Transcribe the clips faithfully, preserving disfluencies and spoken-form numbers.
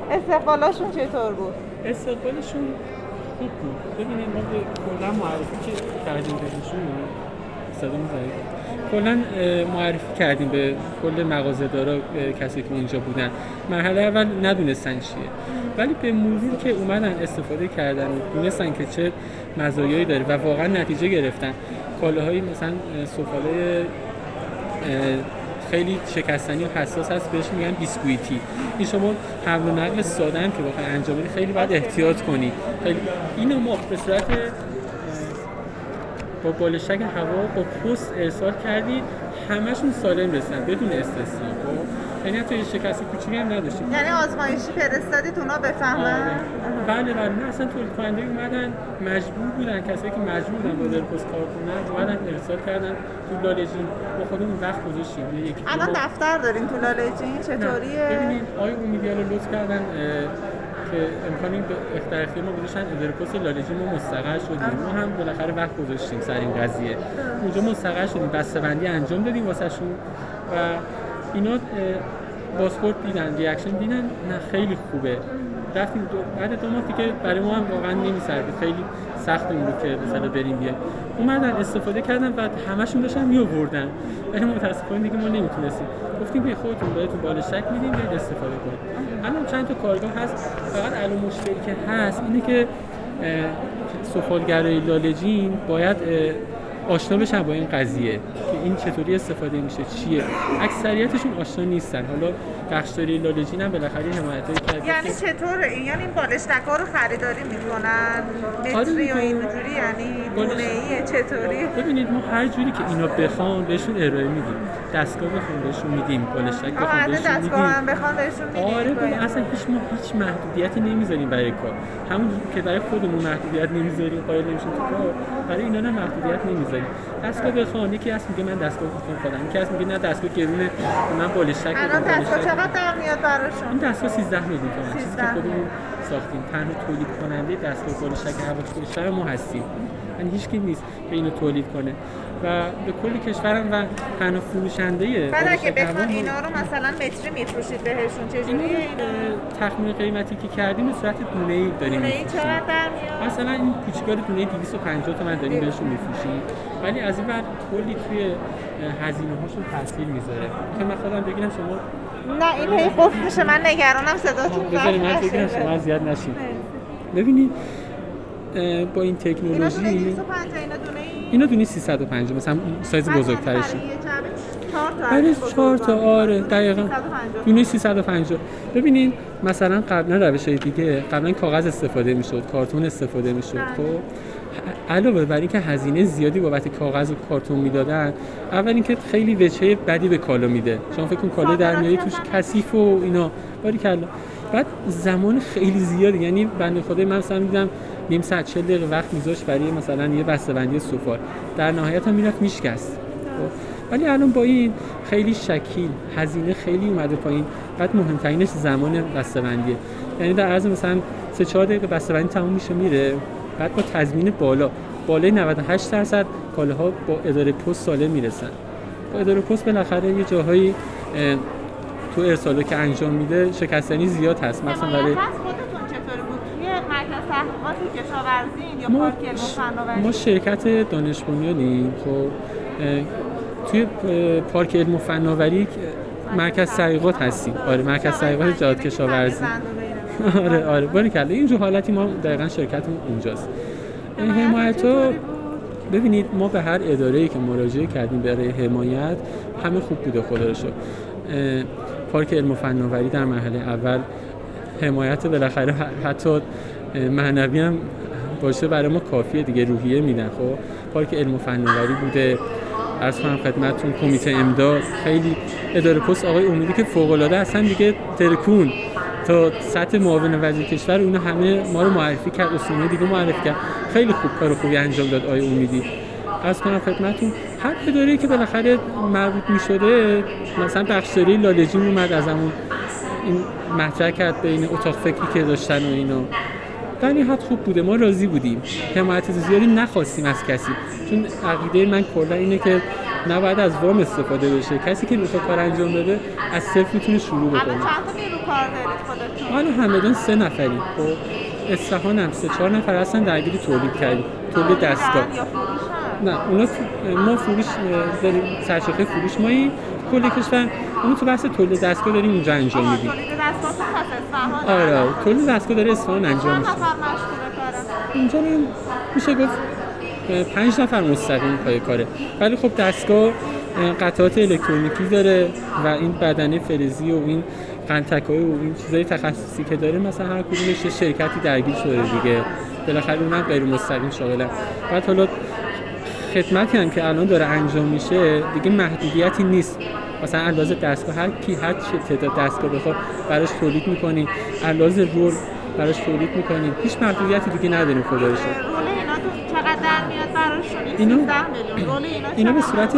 استقبالاشون چطور بود؟ استقبالشون خوب بود. ببینید ما به کلا معرفی که کردیم بهشون صدا می‌زنید. کلا معرفی کردیم به کل مغازه‌دارا، کسی که اونجا بودن. مرحله اول ندونستن چیه. ولی به مرور که اومدن استفاده کردن و دونستن که چه مزایایی داره و واقعا نتیجه گرفتن. کالاهای مثلا سفاله خیلی شکستنی و حساس هست، بهش میگن بیسکویتی. این شما حمل و نقل ساده هم که بخوای انجام بدی خیلی باید احتیاط کنی. خیلی اینو ما به صورت با بالشک هوا با پست ارسال کردی، همشون سالم رسیدن بدون استثنا. یعنی حتی یه شکست کوچیکی هم نداشتیم. یعنی آزمایشی فرستادید اونا بفهمن؟ بله بله. نه اصلا تولید کننده اومدن مجبور بودن، کسایی که مجبور بودن با درپوس کار کنن اومدن ارسال کردن تو لاله‌جین. با خودمون وقت گذاشتیم. الان دفتر دارین تو لاله‌جین؟ چطوریه؟ ببینید آقای امیدی رو لطف کردن که امکانی در اختیار ما گذاشتن درپوس لاله‌جین ما مستقر شدیم. ما هم بالاخره وقت گذاشتیم سر این قضیه. اونجا مستقر شدیم، بسته‌بندی انجام دادیم واسهشون و اینا پاسپورت دیدن، ریاکشن دیدن، نه خیلی خوبه. رفتیم دو بعد دو ماه دیگه برای ما هم واقعا نمی‌سرد، خیلی سخت بود که مثلا بریم بیایم. اومدن استفاده کردن و همشون داشتن میآوردن. ولی متأسفانه دیگه ما نمیتونستیم. گفتیم به خودتون بهتون بالشک میدیم بیاید استفاده کنید. الان چند تا کارگاه هست، فقط الان مشکلی که هست اینه که سفالگرای لاله‌جین باید آشنا بشن با این قضیه که این چطوری استفاده میشه، چیه. اکثریتشون آشنا نیستن. حالا بخشداری لاله‌جین هم بالاخره حمایتایی کرده. یعنی چطوره این؟ یعنی این بالشتک‌ها رو خریداری میکنن متری و اینجوری، یعنی گونه‌ایه چطوری؟ ببینید ما هر جوری که اینا بخوان بهشون ارائه میدیم. دستگاه بخوان بهشون میدیم، بالشتک بخوان بهشون میدیم. دستگاه هم بخوان بهشون میدیم. آره ببین اصلا هیچ ما هیچ محدودیتی نمیذاریم برای کار. همون که برای خودمون محدودیت نمیذاریم، قائل نمیشیم تو کار، برای اینا هم محدودیت نمیذاریم. دستگاه بخوان، یکی هست میگه من دستگاه میخوام خودم، یکی هست میگه نه دستگاه گرونه من بالشتک میخوام. الان دستگاه چقدر در میاد براشون؟ این دستگاه سیزده میلیون تومان چیزی که خودمون ساختیم. تنها تولید کننده دستگاه بالشتک هوایی کشور ما هستیم. یعنی هیچ کی نیست که اینو تولید کنه و به کل کشورم و تنها فروشنده. بعد اگه بخوان اینا رو مثلا متری میفروشید بهشون چجوریه اینا؟ تخمین قیمتی که کردیم به صورت دونه‌ای داریم میفروشیم. دونه‌ای چقدر در میاد؟ مثلا این کوچیک‌ها دونه دویست و پنجاه تومان داریم بهشون میفروشیم. ولی از این بعد کلی توی هزینه‌هاشون تاثیر میذاره. که من خودم بگیرم شما نه این هی قفل میشه، من نگرانم صداتون بذارید من بگیرم شما اذیت نشید. ببینید با این تکنولوژی اینا دویست و پنجاه اینا دونه‌ای؟ اینا دونه سیصد و پنجاه مثلا سایز بزرگترشه. برای چهار تا آره دقیقاً دونه سیصد و پنجاه. ببینید مثلا قبلا روش‌های دیگه قبلا کاغذ استفاده می‌شد، کارتون استفاده می‌شد. خب علاوه بر اینکه هزینه زیادی بابت کاغذ و کارتون میدادن، اول اینکه خیلی وجهه بدی به کالا میده. شما فکر کن کالا در میاری توش کثیف و اینا، باریکلا. بعد زمان خیلی زیادی، یعنی بنده خدای من مثلا می‌دیدم نیم ساعت چهل دقیقه وقت می‌ذاشت برای مثلا یه بسته‌بندی سفال، در نهایت هم میرفت میشکست. ولی الان با این خیلی شکیل، هزینه خیلی اومده پایین. بعد مهمترینش زمان بسته‌بندیه، یعنی در عرض مثلا سه چهار دقیقه بسته‌بندی تموم میشه میره. بعد با تضمین بالا بالای نود و هشت درصد کالاها با اداره پست سالم میرسن. با اداره پست بالاخره یه جاهایی تو ارسالو که انجام میده شکستنی زیاد هست. مثلا برای خودتون چطوری بود توی مرکز تحقیقات کشاورزی یا پارک علم و فناوری؟ ما شرکت دانش بنیانیم. خب توی پارک علم و فناوری مرکز تحقیقات هستیم. آره مرکز تحقیقات جهاد کشاورزی. آره آره باریکلا. اینجور حالتی ما دقیقاً شرکتمون اونجاست. حمایت‌ها ببینید ما به هر اداره‌ای که مراجعه کردیم برای حمایت همه خوب بوده خدا رو شکر. پارک علم و فناوری در مرحله اول حمایت بالاخره حتی معنوی هم باشه برای ما کافیه دیگه، روحیه میدن. خب پارک علم و فناوری بوده، عرض کنم خدمتتون کمیته امداد، خیلی اداره پست آقای امیدی که فوق‌العاده هستن دیگه، ترکون تا سطح معاون وزیر کشور اونا همه ما رو معرفی کرد، اسطوره دیگه معرفی کرد. خیلی خوب کار خوبی انجام داد آقای امیدی. عرض کنم خدمتتون هر اداره‌ای که بالاخره مربوط می‌شده، مثلا بخشداری لاله‌جین اومد ازمون این مطرح کرد بین اتاق فکری که داشتن و اینا، در نهایت خوب بوده، ما راضی بودیم. حمایت زیادی نخواستیم از کسی، چون عقیده من کلا اینه که نباید از وام استفاده بشه. کسی که میخواد کار انجام بده از صفر میتونه شروع بکنه. الان چند تا نیرو کار دارید خودتون؟ حالا همدان سه نفریم. خب اصفهان هم سه چهار نفر هستن درگیری تولید کردیم. تولید دستگاه. نه اونا ما فروش داریم، سرشاخه فروش مایی کل کشور. اون تو بحث تولید دستگاه داریم اونجا انجام میدیم. تولید دستگاه تو اصفهان؟ آره آره تولید دستگاه داره اصفهان انجام میشه. چند نفر مشغول کارن؟ اینجا میشه گفت پنج نفر مستقیم پای کاره. ولی خب دستگاه قطعات الکترونیکی داره و این بدنه فلزی و این قنتک‌های و این چیزای تخصصی که داره، مثلا هر کدومش شرکتی درگیر شده دیگه، بالاخره اونم غیر مستقیم شاغلن. بعد حالا خدمتی هم که الان داره انجام میشه دیگه محدودیتی نیست. مثلا اندازه دستگاه هر کی هر چه تعداد دستگاه بخواد براش تولید می‌کنی، اندازه رول براش تولید می‌کنی، هیچ محدودیتی دیگه نداریم خدا رو شکر. رول اینا تو چقدر در میاد براشون؟ اینا میلیون رول اینا اینا به صورت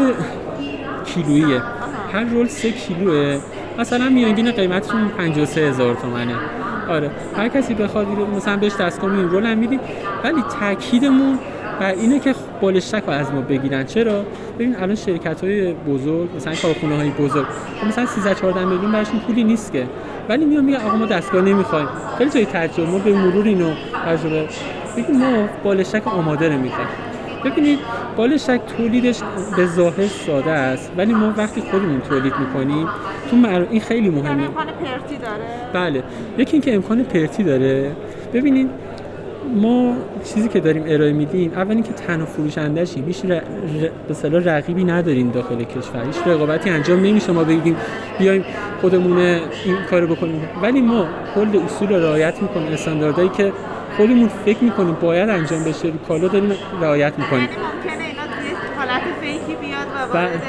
کیلوییه. هر رول سه کیلوه. مثلا میانگین قیمتشون پنجاه و سه هزار تومانه. آره هر کسی بخواد مثلا بهش دستگاه این رول هم میدیم، ولی تاکیدمون بر اینه که بالشتک رو از ما بگیرن. چرا؟ ببین الان شرکت‌های بزرگ مثلا کارخونه‌های بزرگ مثلا سیزده چهارده میلیون براشون پولی نیست که، ولی میان میگن آقا ما دستگاه نمیخوایم. خیلی جای تجربه ما به مرور اینو تجربه بگیم ما بالشتک آماده رو میخوایم. ببینید بالشتک تولیدش به ظاهر ساده است، ولی ما وقتی خودمون تولید میکنیم تو مر... این خیلی مهمه. امکان پرتی داره؟ بله یکی این که امکان پرتی داره. ببینید ما چیزی که داریم ارائه میدیم، اول اینکه تنها فروشنده‌شیم، هیچ ر... ر... به اصطلاح رقیبی نداریم داخل کشور، هیچ رقابتی انجام نمیشه ما بگیم بیایم خودمون این کارو بکنیم، ولی ما کل اصول رو رعایت میکنیم، استانداردهایی که خودمون فکر میکنیم باید انجام بشه رو کالا داریم رعایت میکنیم. یعنی ممکنه اینا توی حالت فیکی بیاد و وارد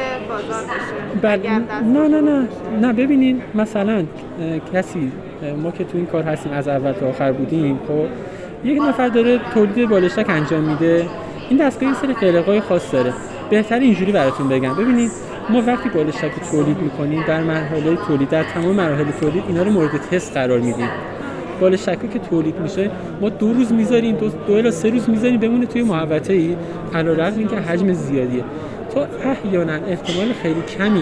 بازار بشه؟ بله. نه نه نه نه ببینین مثلا کسی ما که تو این کار هستیم از اول تا آخر بودیم، خب یک نفر داره تولید بالشتک انجام میده، این دستگاه یه سری قلقای خاص داره. بهتره اینجوری براتون بگم. ببینید ما وقتی بالشتک رو تولید میکنیم در مرحله تولید، در تمام مراحل تولید اینا رو مورد تست قرار میدیم. بالشتک که تولید میشه ما دو روز میذاریم، دو, دو الی سه روز میذاریم بمونه توی محوطه‌ای، علیرغم اینکه حجم زیادیه. تو احیانا احتمال خیلی کمی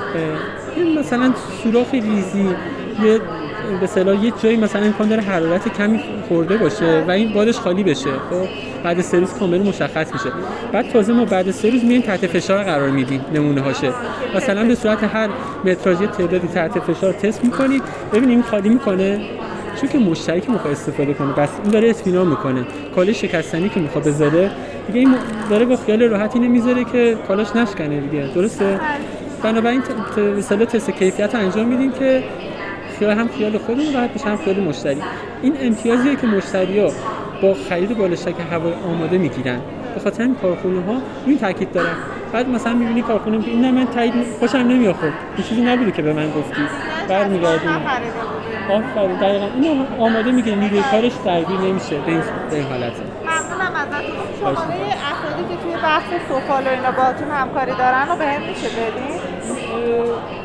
این مثلا سوراخ ریزی یه به اصطلاح یه جایی مثلا امکان داره حرارت کمی خورده باشه و این بادش خالی بشه. خب بعد سه روز کامل مشخص میشه. بعد تازه ما بعد سه روز میایم تحت فشار قرار میدیم نمونه هاشه. مثلا به صورت هر متراژ تعدادی تحت فشار تست میکنید ببینیم خالی میکنه، چون که مشتری که میخواد استفاده کنه بس این داره اطمینان میکنه. کالای شکستنی که میخواد بذاره دیگه این داره با خیال راحتی نمیذاره که کالاش نشکنه دیگه، درسته؟ بنابراین به اصطلاح تست کیفیت انجام میدیم که خیال هم خیال خودمون راحت بشه هم خیال مشتری. این امتیازیه که مشتری‌ها با خرید بالشتک هوایی آماده میگیرن. به خاطر این کارخونه‌ها این تاکید دارن. بعد مثلا می‌بینی کارخونه میگه این من تایید خوشم نمیاد، خب این چیزی نبوده که به من گفتی. برمیگردیم. آفرین دقیقاً اینو آماده میگه، نیروی کارش درگیر نمیشه به این به این حالت. ممنونم ازتون. شماره افرادی که توی بحث سفال و اینا باهاتون همکاری دارن رو بهم میشه بدین؟